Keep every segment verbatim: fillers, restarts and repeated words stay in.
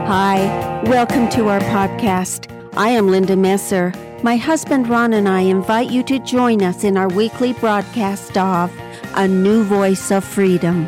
Hi, welcome to our podcast. I am Linda Messer. My husband Ron and I invite you to join us in our weekly broadcast of A New Voice of Freedom.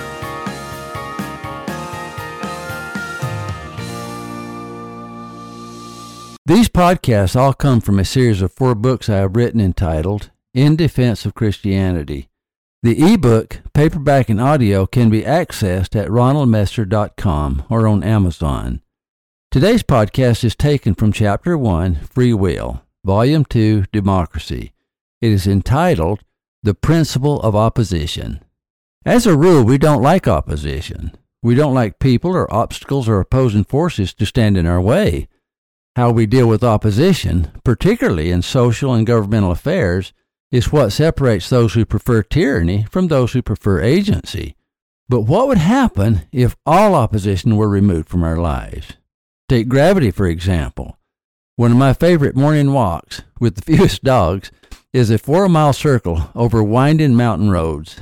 These podcasts all come from a series of four books I have written entitled In Defense of Christianity. The ebook, paperback, and audio can be accessed at ronald messer dot com or on Amazon. Today's podcast is taken from Chapter one, Free Will, Volume two, Democracy. It is entitled The Principle of Opposition. As a rule, we don't like opposition. We don't like people or obstacles or opposing forces to stand in our way. How we deal with opposition, particularly in social and governmental affairs, is what separates those who prefer tyranny from those who prefer agency. But what would happen if all opposition were removed from our lives? Take gravity, for example. One of my favorite morning walks, with the fewest dogs, is a four-mile circle over winding mountain roads.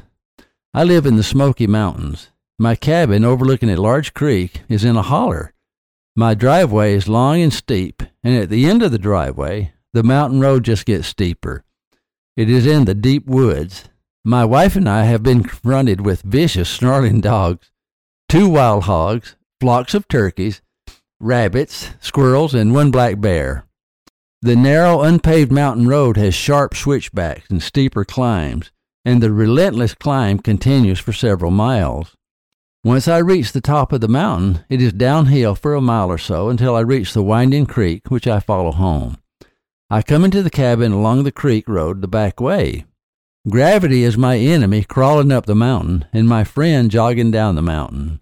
I live in the Smoky Mountains. My cabin, overlooking a large creek, is in a holler. My driveway is long and steep, and at the end of the driveway, the mountain road just gets steeper. It is in the deep woods. My wife and I have been confronted with vicious, snarling dogs, two wild hogs, flocks of turkeys, rabbits, squirrels, and one black bear. The narrow, unpaved mountain road has sharp switchbacks and steeper climbs, and the relentless climb continues for several miles. Once I reach the top of the mountain, it is downhill for a mile or so until I reach the winding creek, which I follow home. I come into the cabin along the creek road the back way. Gravity is my enemy crawling up the mountain and my friend jogging down the mountain.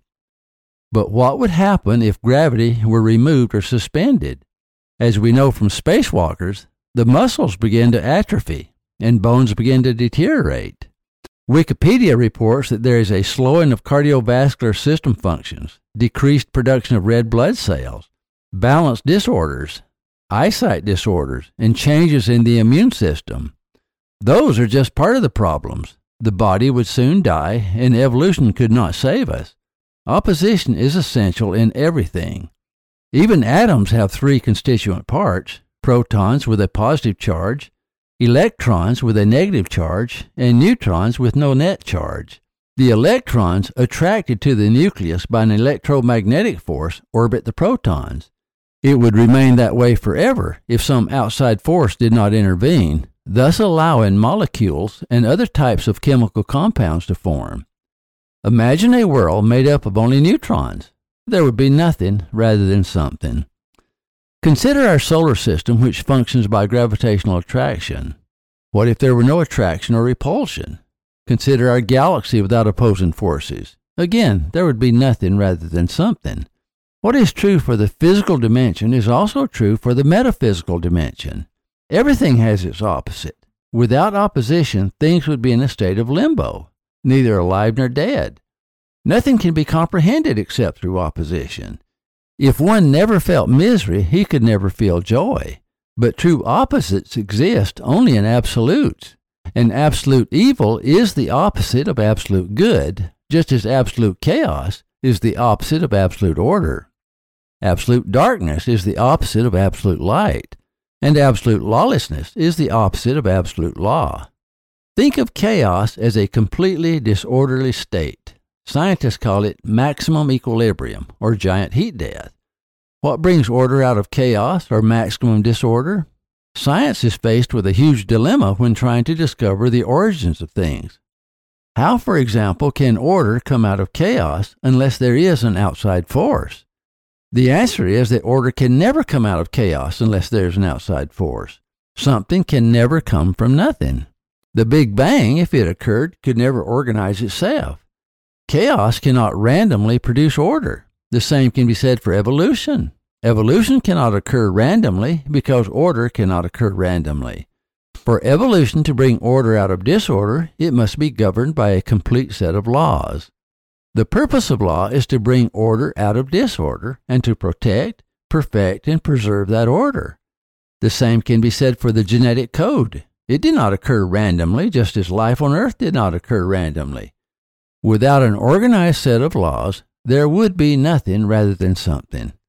But what would happen if gravity were removed or suspended? As we know from spacewalkers, the muscles begin to atrophy and bones begin to deteriorate. Wikipedia reports that there is a slowing of cardiovascular system functions, decreased production of red blood cells, balance disorders, eyesight disorders, and changes in the immune system. Those are just part of the problems. The body would soon die, and evolution could not save us. Opposition is essential in everything. Even atoms have three constituent parts: protons with a positive charge, electrons with a negative charge, and neutrons with no net charge. The electrons, attracted to the nucleus by an electromagnetic force, orbit the protons. It would remain that way forever if some outside force did not intervene, thus allowing molecules and other types of chemical compounds to form. Imagine a world made up of only neutrons. There would be nothing rather than something. Consider our solar system, which functions by gravitational attraction. What if there were no attraction or repulsion? Consider our galaxy without opposing forces. Again, there would be nothing rather than something. What is true for the physical dimension is also true for the metaphysical dimension. Everything has its opposite. Without opposition, things would be in a state of limbo, neither alive nor dead. Nothing can be comprehended except through opposition. If one never felt misery, he could never feel joy. But true opposites exist only in absolutes. And absolute evil is the opposite of absolute good, just as absolute chaos is the opposite of absolute order. Absolute darkness is the opposite of absolute light, and absolute lawlessness is the opposite of absolute law. Think of chaos as a completely disorderly state. Scientists call it maximum equilibrium, or giant heat death. What brings order out of chaos or maximum disorder? Science is faced with a huge dilemma when trying to discover the origins of things. How, for example, can order come out of chaos unless there is an outside force? The answer is that order can never come out of chaos unless there is an outside force. Something can never come from nothing. The Big Bang, if it occurred, could never organize itself. Chaos cannot randomly produce order. The same can be said for evolution. Evolution cannot occur randomly because order cannot occur randomly. For evolution to bring order out of disorder, it must be governed by a complete set of laws. The purpose of law is to bring order out of disorder and to protect, perfect, and preserve that order. The same can be said for the genetic code. It did not occur randomly, just as life on earth did not occur randomly. Without an organized set of laws, there would be nothing rather than something.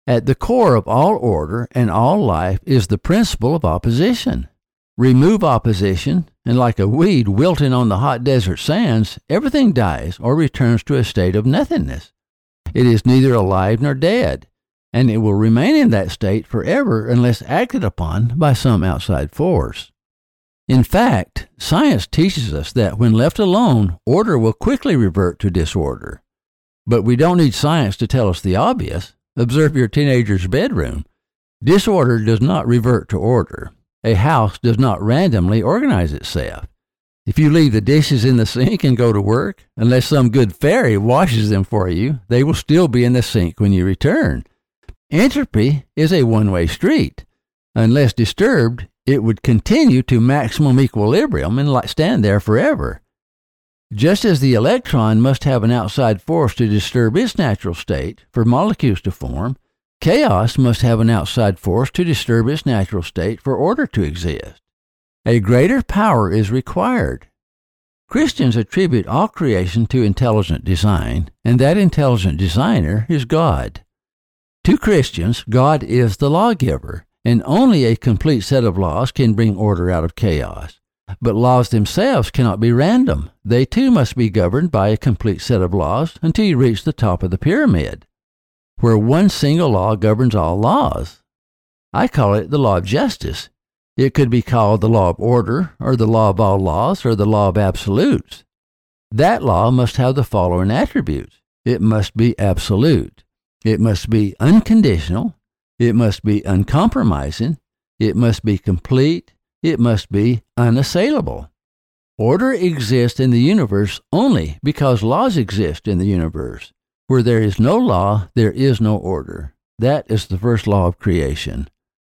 At the core of all order and all life is the principle of opposition. Remove opposition, and like a weed wilting on the hot desert sands, everything dies or returns to a state of nothingness. It is neither alive nor dead, and it will remain in that state forever unless acted upon by some outside force. In fact, science teaches us that when left alone, order will quickly revert to disorder. But we don't need science to tell us the obvious. Observe your teenager's bedroom. Disorder does not revert to order. A house does not randomly organize itself. If you leave the dishes in the sink and go to work, unless some good fairy washes them for you, they will still be in the sink when you return. Entropy is a one-way street. Unless disturbed, it would continue to maximum equilibrium and stand there forever. Just as the electron must have an outside force to disturb its natural state for molecules to form, chaos must have an outside force to disturb its natural state for order to exist. A greater power is required. Christians attribute all creation to intelligent design, and that intelligent designer is God. To Christians, God is the lawgiver, and only a complete set of laws can bring order out of chaos. But laws themselves cannot be random. They too must be governed by a complete set of laws until you reach the top of the pyramid, where one single law governs all laws. I call it the law of justice. It could be called the law of order, or the law of all laws, or the law of absolutes. That law must have the following attributes. It must be absolute. It must be unconditional. It must be uncompromising. It must be complete. It must be unassailable. Order exists in the universe only because laws exist in the universe. Where there is no law, there is no order. That is the first law of creation.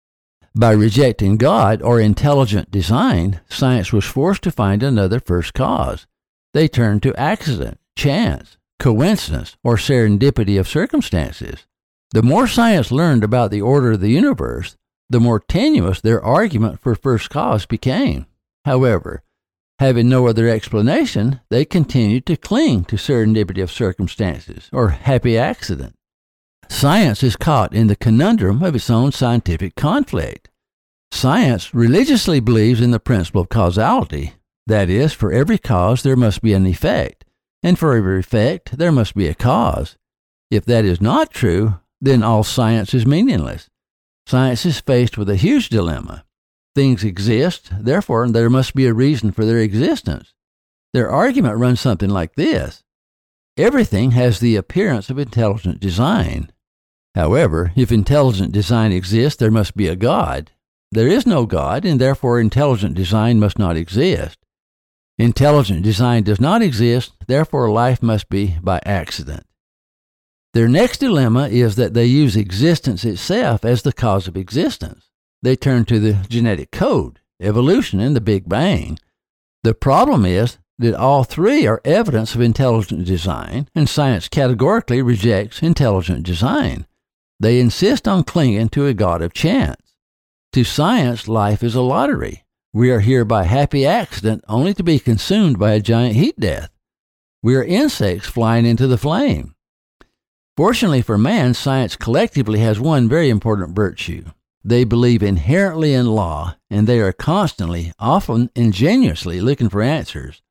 By rejecting God or intelligent design, science was forced to find another first cause. They turned to accident, chance, coincidence, or serendipity of circumstances. The more science learned about the order of the universe, the more tenuous their argument for first cause became. However, having no other explanation, they continued to cling to serendipity of circumstances, or happy accident. Science is caught in the conundrum of its own scientific conflict. Science religiously believes in the principle of causality. That is, for every cause there must be an effect, and for every effect there must be a cause. If that is not true, then all science is meaningless. Science is faced with a huge dilemma. Things exist, therefore there must be a reason for their existence. Their argument runs something like this. Everything has the appearance of intelligent design. However, if intelligent design exists, there must be a God. There is no God, and therefore intelligent design must not exist. Intelligent design does not exist, therefore life must be by accident. Their next dilemma is that they use existence itself as the cause of existence. They turn to the genetic code, evolution, and the Big Bang. The problem is that all three are evidence of intelligent design, and science categorically rejects intelligent design. They insist on clinging to a God of chance. To science, life is a lottery. We are here by happy accident only to be consumed by a giant heat death. We are insects flying into the flame. Fortunately for man, science collectively has one very important virtue. They believe inherently in law, and they are constantly, often ingenuously, looking for answers.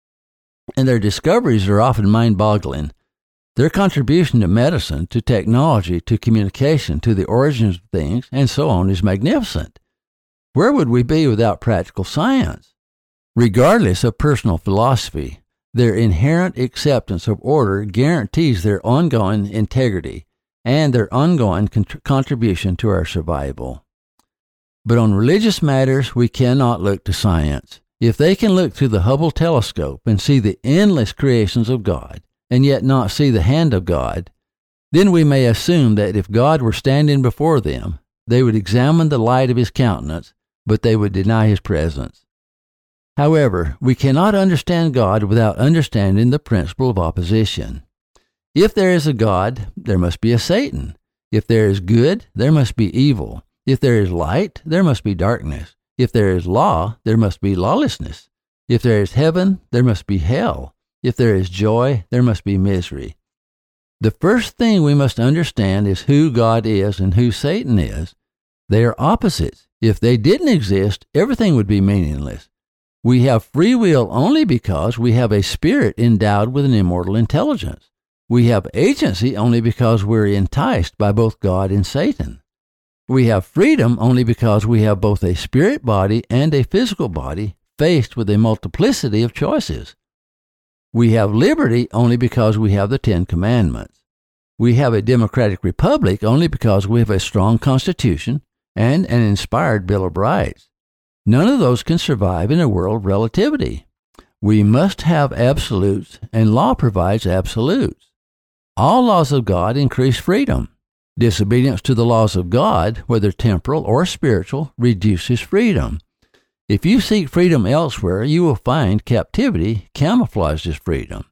And their discoveries are often mind-boggling. Their contribution to medicine, to technology, to communication, to the origins of things, and so on is magnificent. Where would we be without practical science? Regardless of personal philosophy, their inherent acceptance of order guarantees their ongoing integrity and their ongoing con- contribution to our survival. But on religious matters, we cannot look to science. If they can look through the Hubble telescope and see the endless creations of God, and yet not see the hand of God, then we may assume that if God were standing before them, they would examine the light of his countenance, but they would deny his presence. However, we cannot understand God without understanding the principle of opposition. If there is a God, there must be a Satan. If there is good, there must be evil. If there is light, there must be darkness. If there is law, there must be lawlessness. If there is heaven, there must be hell. If there is joy, there must be misery. The first thing we must understand is who God is and who Satan is. They are opposites. If they didn't exist, everything would be meaningless. We have free will only because we have a spirit endowed with an immortal intelligence. We have agency only because we're enticed by both God and Satan. We have freedom only because we have both a spirit body and a physical body faced with a multiplicity of choices. We have liberty only because we have the Ten Commandments. We have a democratic republic only because we have a strong constitution and an inspired Bill of Rights. None of those can survive in a world of relativity. We must have absolutes, and law provides absolutes. All laws of God increase freedom. Disobedience to the laws of God, whether temporal or spiritual, reduces freedom. If you seek freedom elsewhere, you will find captivity camouflages freedom.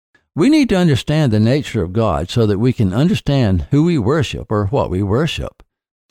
We need to understand the nature of God so that we can understand who we worship or what we worship.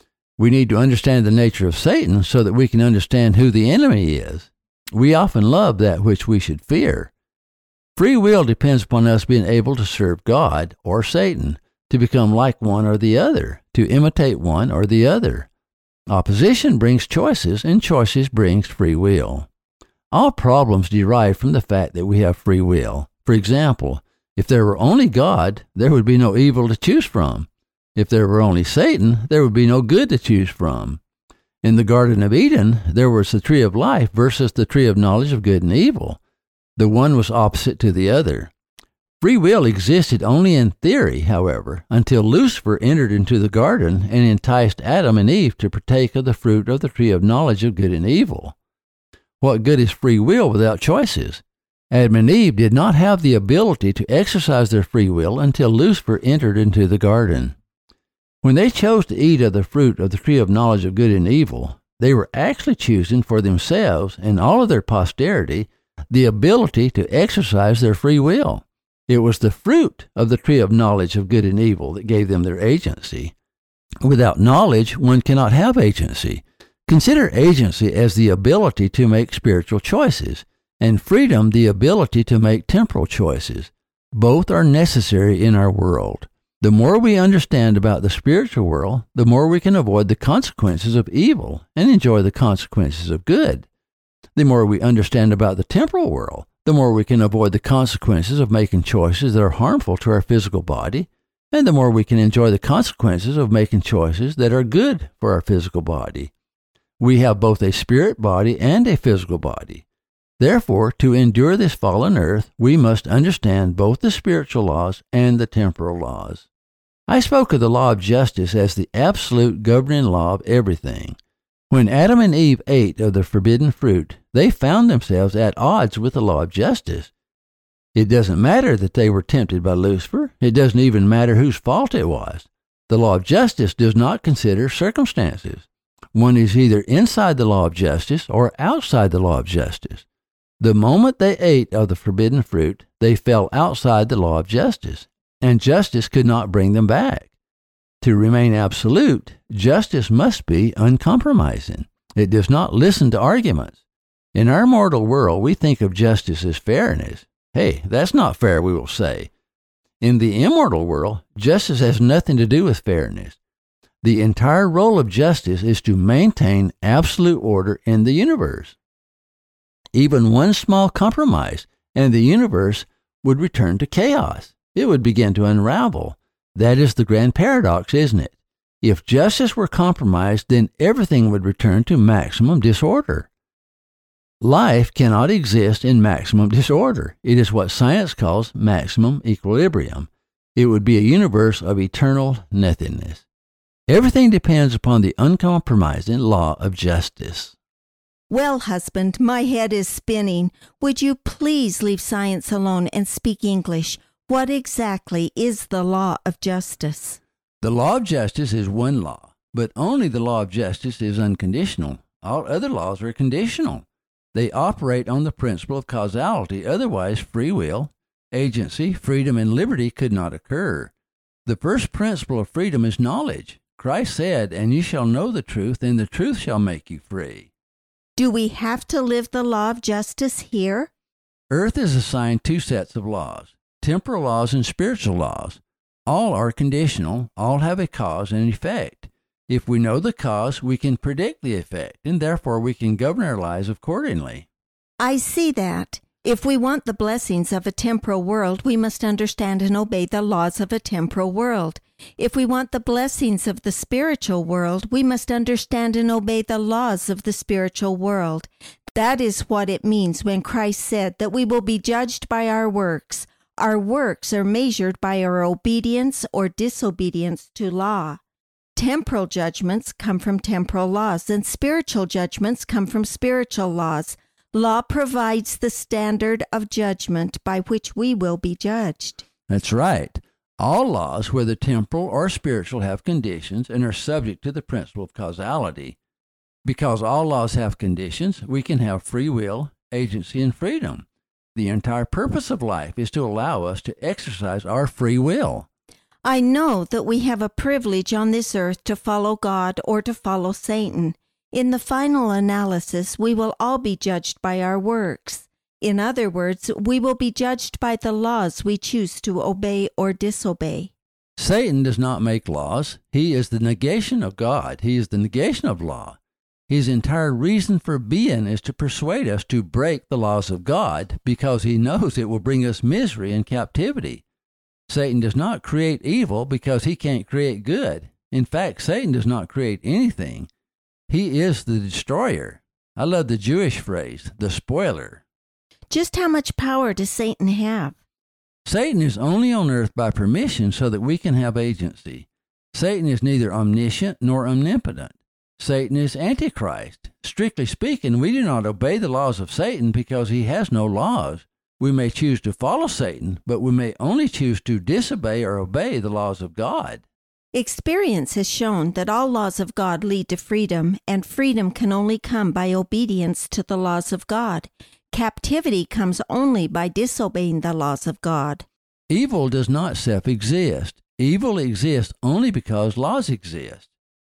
We need to understand the nature of Satan so that we can understand who the enemy is. We often love that which we should fear. Free will depends upon us being able to serve God or Satan, to become like one or the other, to imitate one or the other. Opposition brings choices, and choices brings free will. All problems derive from the fact that we have free will. For example, if there were only God, there would be no evil to choose from. If there were only Satan, there would be no good to choose from. In the Garden of Eden, there was the tree of life versus the tree of knowledge of good and evil. The one was opposite to the other. Free will existed only in theory, however, until Lucifer entered into the garden and enticed Adam and Eve to partake of the fruit of the tree of knowledge of good and evil. What good is free will without choices? Adam and Eve did not have the ability to exercise their free will until Lucifer entered into the garden. When they chose to eat of the fruit of the tree of knowledge of good and evil, they were actually choosing for themselves and all of their posterity the ability to exercise their free will. It was the fruit of the tree of knowledge of good and evil that gave them their agency. Without knowledge, one cannot have agency. Consider agency as the ability to make spiritual choices, and freedom the ability to make temporal choices. Both are necessary in our world. The more we understand about the spiritual world, the more we can avoid the consequences of evil and enjoy the consequences of good. The more we understand about the temporal world, the more we can avoid the consequences of making choices that are harmful to our physical body, and the more we can enjoy the consequences of making choices that are good for our physical body. We have both a spirit body and a physical body. Therefore, to endure this fallen earth, we must understand both the spiritual laws and the temporal laws. I spoke of the law of justice as the absolute governing law of everything. When Adam and Eve ate of the forbidden fruit, they found themselves at odds with the law of justice. It doesn't matter that they were tempted by Lucifer. It doesn't even matter whose fault it was. The law of justice does not consider circumstances. One is either inside the law of justice or outside the law of justice. The moment they ate of the forbidden fruit, they fell outside the law of justice, and justice could not bring them back. To remain absolute, justice must be uncompromising. It does not listen to arguments. In our mortal world, we think of justice as fairness. Hey, that's not fair, we will say. In the immortal world, justice has nothing to do with fairness. The entire role of justice is to maintain absolute order in the universe. Even one small compromise, and the universe would return to chaos. It would begin to unravel. That is the grand paradox, isn't it? If justice were compromised, then everything would return to maximum disorder. Life cannot exist in maximum disorder. It is what science calls maximum equilibrium. It would be a universe of eternal nothingness. Everything depends upon the uncompromising law of justice. Well, husband, my head is spinning. Would you please leave science alone and speak English? What exactly is the law of justice? The law of justice is one law, but only the law of justice is unconditional. All other laws are conditional. They operate on the principle of causality. Otherwise, free will, agency, freedom, and liberty could not occur. The first principle of freedom is knowledge. Christ said, "And you shall know the truth, and the truth shall make you free." Do we have to live the law of justice here? Earth is assigned two sets of laws, temporal laws and spiritual laws. All are conditional, all have a cause and effect. If we know the cause, we can predict the effect, and therefore we can govern our lives accordingly. I see that. If we want the blessings of a temporal world, we must understand and obey the laws of a temporal world. If we want the blessings of the spiritual world, we must understand and obey the laws of the spiritual world. That is what it means when Christ said that we will be judged by our works. Our works are measured by our obedience or disobedience to law. Temporal judgments come from temporal laws, and spiritual judgments come from spiritual laws. Law provides the standard of judgment by which we will be judged. That's right. All laws, whether temporal or spiritual, have conditions and are subject to the principle of causality. Because all laws have conditions, we can have free will, agency, and freedom. The entire purpose of life is to allow us to exercise our free will. I know that we have a privilege on this earth to follow God or to follow Satan. In the final analysis, we will all be judged by our works. In other words, we will be judged by the laws we choose to obey or disobey. Satan does not make laws. He is the negation of God. He is the negation of law. His entire reason for being is to persuade us to break the laws of God because he knows it will bring us misery and captivity. Satan does not create evil because he can't create good. In fact, Satan does not create anything. He is the destroyer. I love the Jewish phrase, the spoiler. Just how much power does Satan have? Satan is only on earth by permission so that we can have agency. Satan is neither omniscient nor omnipotent. Satan is Antichrist. Strictly speaking, we do not obey the laws of Satan because he has no laws. We may choose to follow Satan, but we may only choose to disobey or obey the laws of God. Experience has shown that all laws of God lead to freedom, and freedom can only come by obedience to the laws of God. Captivity comes only by disobeying the laws of God. Evil does not self-exist. Evil exists only because laws exist.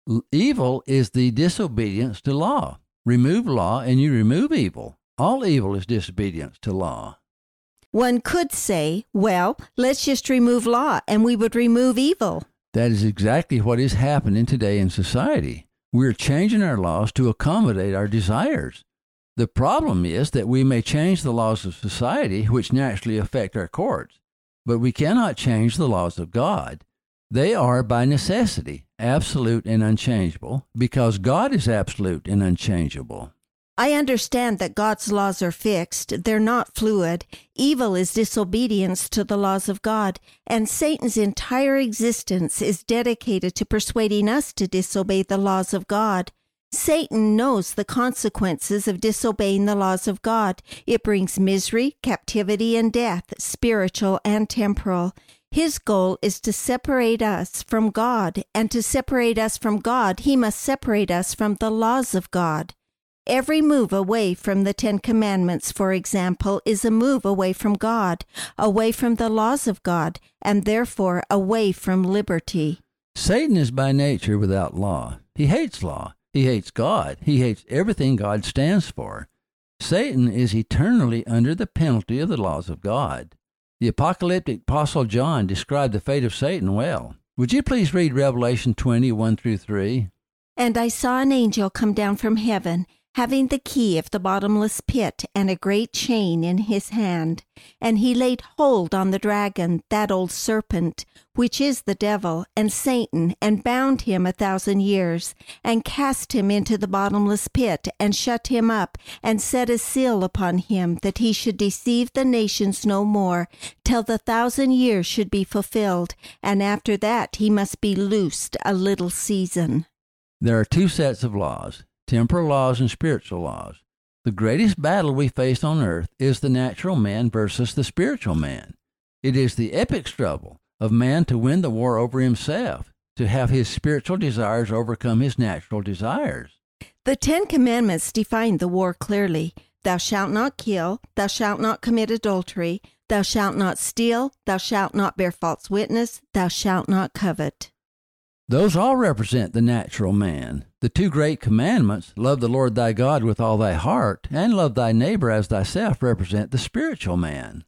Evil is the disobedience to law. Remove law and you remove evil. All evil is disobedience to law. One could say, well, let's just remove law and we would remove evil. That is exactly what is happening today in society. We're changing our laws to accommodate our desires. The problem is that we may change the laws of society, which naturally affect our courts, but we cannot change the laws of God. They are, by necessity, absolute and unchangeable, because God is absolute and unchangeable. I understand that God's laws are fixed. They're not fluid. Evil is disobedience to the laws of God, and Satan's entire existence is dedicated to persuading us to disobey the laws of God. Satan knows the consequences of disobeying the laws of God. It brings misery, captivity, and death, spiritual and temporal. His goal is to separate us from God, and to separate us from God, he must separate us from the laws of God. Every move away from the Ten Commandments, for example, is a move away from God, away from the laws of God, and therefore away from liberty. Satan is by nature without law. He hates law. He hates God. He hates everything God stands for. Satan is eternally under the penalty of the laws of God. The apocalyptic Apostle John described the fate of Satan well. Would you please read Revelation twenty, one through three? And I saw an angel come down from heaven, having the key of the bottomless pit and a great chain in his hand. And he laid hold on the dragon, that old serpent, which is the devil, and Satan, and bound him a thousand years, and cast him into the bottomless pit, and shut him up, and set a seal upon him, that he should deceive the nations no more, till the thousand years should be fulfilled, and after that he must be loosed a little season. There are two sets of laws, temporal laws and spiritual laws. The greatest battle we face on earth is the natural man versus the spiritual man. It is the epic struggle of man to win the war over himself, to have his spiritual desires overcome his natural desires. The Ten Commandments define the war clearly. Thou shalt not kill, thou shalt not commit adultery, thou shalt not steal, thou shalt not bear false witness, thou shalt not covet. Those all represent the natural man. The two great commandments, love the Lord thy God with all thy heart, and love thy neighbor as thyself, represent the spiritual man.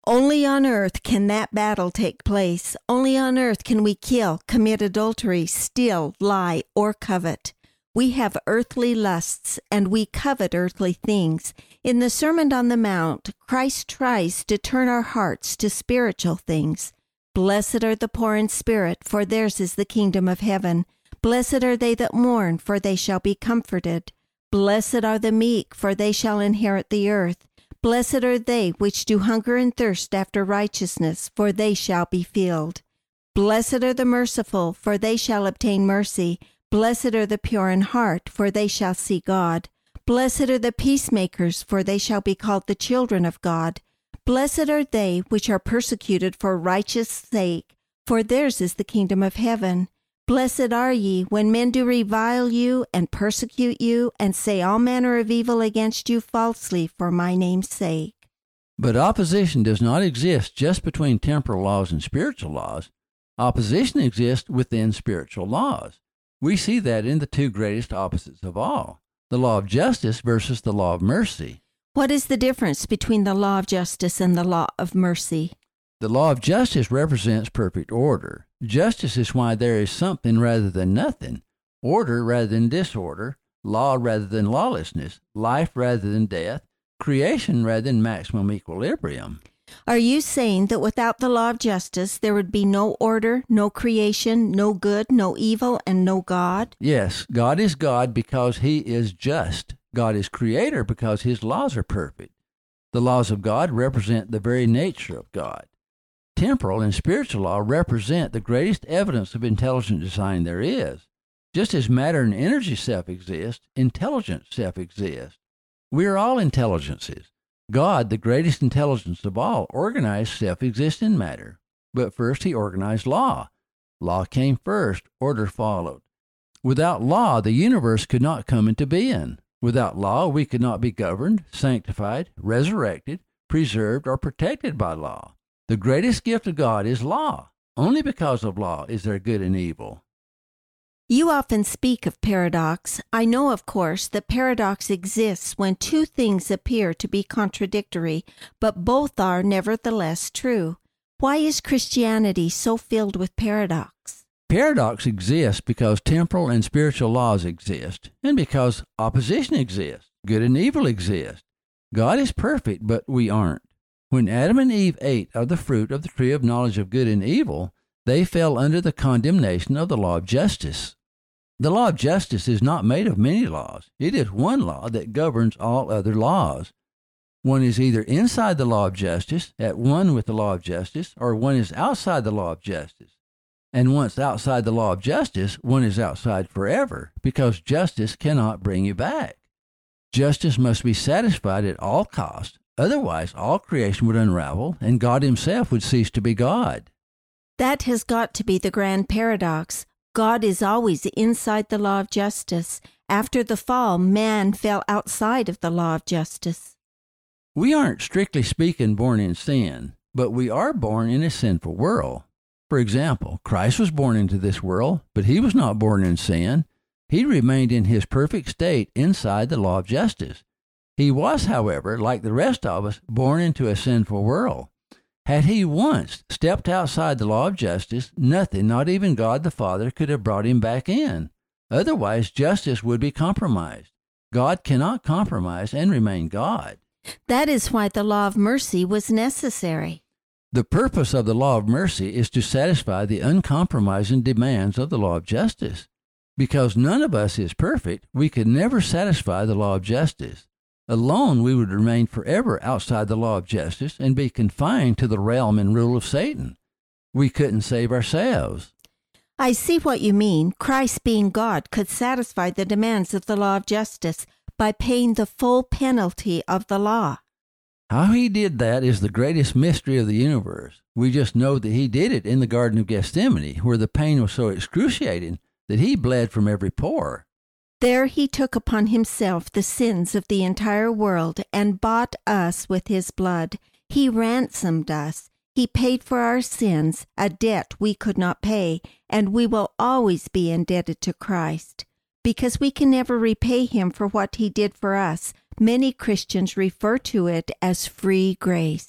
Only on earth can that battle take place. Only on earth can we kill, commit adultery, steal, lie, or covet. We have earthly lusts, and we covet earthly things. In the Sermon on the Mount, Christ tries to turn our hearts to spiritual things. Blessed are the poor in spirit, for theirs is the kingdom of heaven. Blessed are they that mourn, for they shall be comforted. Blessed are the meek, for they shall inherit the earth. Blessed are they which do hunger and thirst after righteousness, for they shall be filled. Blessed are the merciful, for they shall obtain mercy. Blessed are the pure in heart, for they shall see God. Blessed are the peacemakers, for they shall be called the children of God. Blessed are they which are persecuted for righteous sake, for theirs is the kingdom of heaven. Blessed are ye when men do revile you and persecute you and say all manner of evil against you falsely for my name's sake. But opposition does not exist just between temporal laws and spiritual laws. Opposition exists within spiritual laws. We see that in the two greatest opposites of all, the law of justice versus the law of mercy. What is the difference between the law of justice and the law of mercy? The law of justice represents perfect order. Justice is why there is something rather than nothing, order rather than disorder, law rather than lawlessness, life rather than death, creation rather than maximum equilibrium. Are you saying that without the law of justice, there would be no order, no creation, no good, no evil, and no God? Yes, God is God because he is just. God is creator because his laws are perfect. The laws of God represent the very nature of God. Temporal and spiritual law represent the greatest evidence of intelligent design there is. Just as matter and energy self-exist, intelligent self-exist. We are all intelligences. God, the greatest intelligence of all, organized self-existent matter. But first he organized law. Law came first, order followed. Without law, the universe could not come into being. Without law, we could not be governed, sanctified, resurrected, preserved, or protected by law. The greatest gift of God is law. Only because of law is there good and evil. You often speak of paradox. I know, of course, that paradox exists when two things appear to be contradictory, but both are nevertheless true. Why is Christianity so filled with paradox? Paradox exists because temporal and spiritual laws exist, and because opposition exists. Good and evil exist. God is perfect, but we aren't. When Adam and Eve ate of the fruit of the tree of knowledge of good and evil, they fell under the condemnation of the law of justice. The law of justice is not made of many laws. It is one law that governs all other laws. One is either inside the law of justice, at one with the law of justice, or one is outside the law of justice. And once outside the law of justice, one is outside forever, because justice cannot bring you back. Justice must be satisfied at all costs. Otherwise, all creation would unravel, and God himself would cease to be God. That has got to be the grand paradox. God is always inside the law of justice. After the fall, man fell outside of the law of justice. We aren't strictly speaking born in sin, but we are born in a sinful world. For example, Christ was born into this world, but he was not born in sin. He remained in his perfect state inside the law of justice. He was, however, like the rest of us, born into a sinful world. Had he once stepped outside the law of justice, nothing, not even God the Father, could have brought him back in. Otherwise, justice would be compromised. God cannot compromise and remain God. That is why the law of mercy was necessary. The purpose of the law of mercy is to satisfy the uncompromising demands of the law of justice. Because none of us is perfect, we could never satisfy the law of justice. Alone, we would remain forever outside the law of justice and be confined to the realm and rule of Satan. We couldn't save ourselves. I see what you mean. Christ, being God, could satisfy the demands of the law of justice by paying the full penalty of the law. How he did that is the greatest mystery of the universe. We just know that he did it in the Garden of Gethsemane, where the pain was so excruciating that he bled from every pore. There he took upon himself the sins of the entire world and bought us with his blood. He ransomed us. He paid for our sins, a debt we could not pay, and we will always be indebted to Christ. Because we can never repay him for what he did for us, many Christians refer to it as free grace.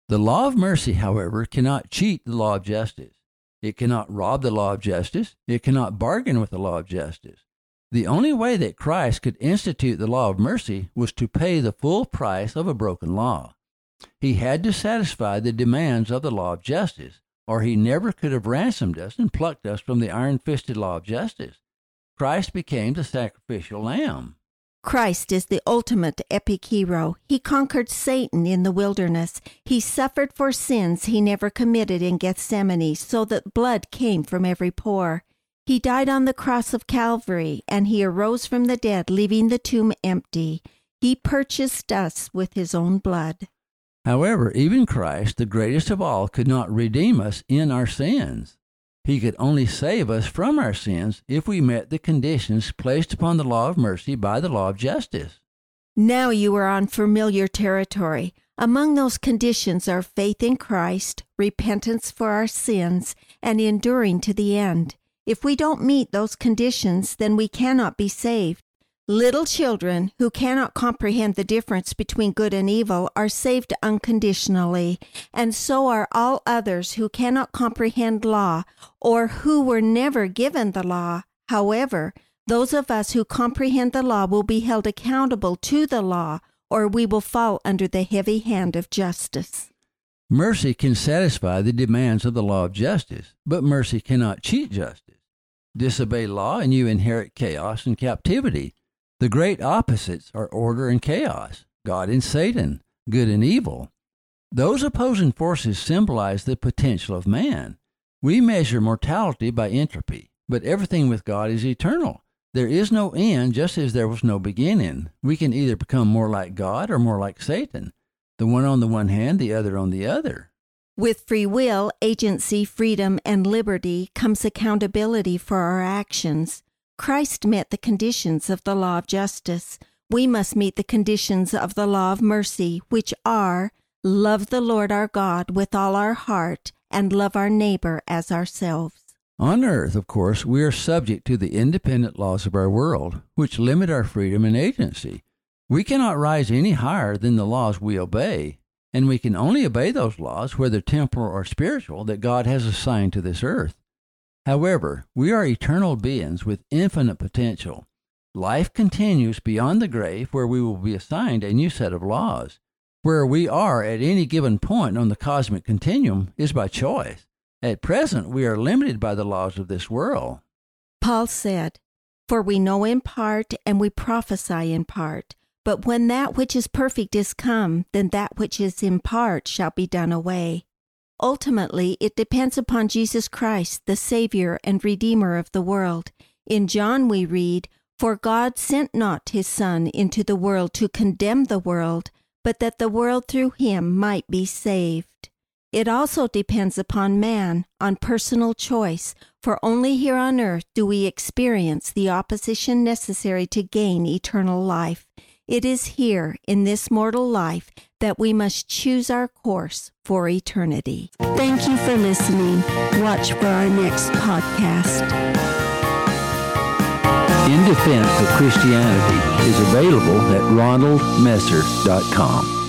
The law of mercy, however, cannot cheat the law of justice. It cannot rob the law of justice. It cannot bargain with the law of justice. The only way that Christ could institute the law of mercy was to pay the full price of a broken law. He had to satisfy the demands of the law of justice, or he never could have ransomed us and plucked us from the iron-fisted law of justice. Christ became the sacrificial lamb. Christ is the ultimate epic hero. He conquered Satan in the wilderness. He suffered for sins he never committed in Gethsemane, so that blood came from every pore. He died on the cross of Calvary, and he arose from the dead, leaving the tomb empty. He purchased us with his own blood. However, even Christ, the greatest of all, could not redeem us in our sins. He could only save us from our sins if we met the conditions placed upon the law of mercy by the law of justice. Now you are on familiar territory. Among those conditions are faith in Christ, repentance for our sins, and enduring to the end. If we don't meet those conditions, then we cannot be saved. Little children who cannot comprehend the difference between good and evil are saved unconditionally, and so are all others who cannot comprehend law or who were never given the law. However, those of us who comprehend the law will be held accountable to the law, or we will fall under the heavy hand of justice. Mercy can satisfy the demands of the law of justice, but mercy cannot cheat justice. Disobey law and you inherit chaos and captivity. The great opposites are order and chaos, God and Satan, good and evil. Those opposing forces symbolize the potential of man. We measure mortality by entropy, but everything with God is eternal. There is no end, just as there was no beginning. We can either become more like God or more like Satan, the one on the one hand, the other on the other. With free will, agency, freedom, and liberty comes accountability for our actions. Christ met the conditions of the law of justice. We must meet the conditions of the law of mercy, which are, love the Lord our God with all our heart, and love our neighbor as ourselves. On earth, of course, we are subject to the independent laws of our world, which limit our freedom and agency. We cannot rise any higher than the laws we obey, and we can only obey those laws, whether temporal or spiritual, that God has assigned to this earth. However, we are eternal beings with infinite potential. Life continues beyond the grave, where we will be assigned a new set of laws. Where we are at any given point on the cosmic continuum is by choice. At present, we are limited by the laws of this world. Paul said, "For we know in part, and we prophesy in part. But when that which is perfect is come, then that which is in part shall be done away." Ultimately, it depends upon Jesus Christ, the Savior and Redeemer of the world. In John we read, "For God sent not his Son into the world to condemn the world, but that the world through him might be saved." It also depends upon man, on personal choice, for only here on earth do we experience the opposition necessary to gain eternal life. It is here, in this mortal life, that we must choose our course for eternity. Thank you for listening. Watch for our next podcast. In Defense of Christianity is available at ronald messer dot com.